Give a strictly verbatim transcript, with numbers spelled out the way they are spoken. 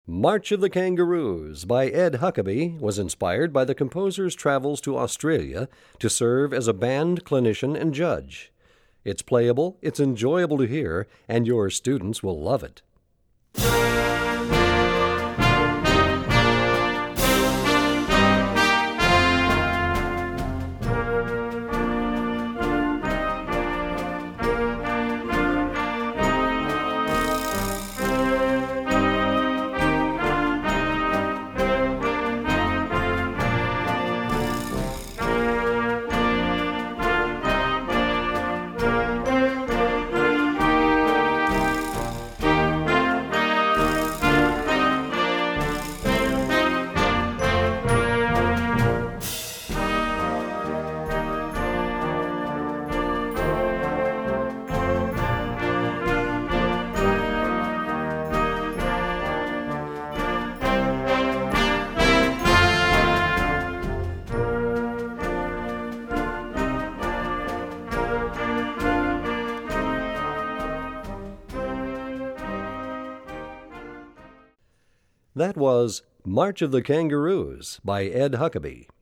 March of the Kangaroos by Ed Huckabee was inspired by the composer's travels to Australia to serve as a band clinician and judge. It's playable, it's enjoyable to hear, and your students will love it. That was March of the Kangaroos by Ed Huckabee.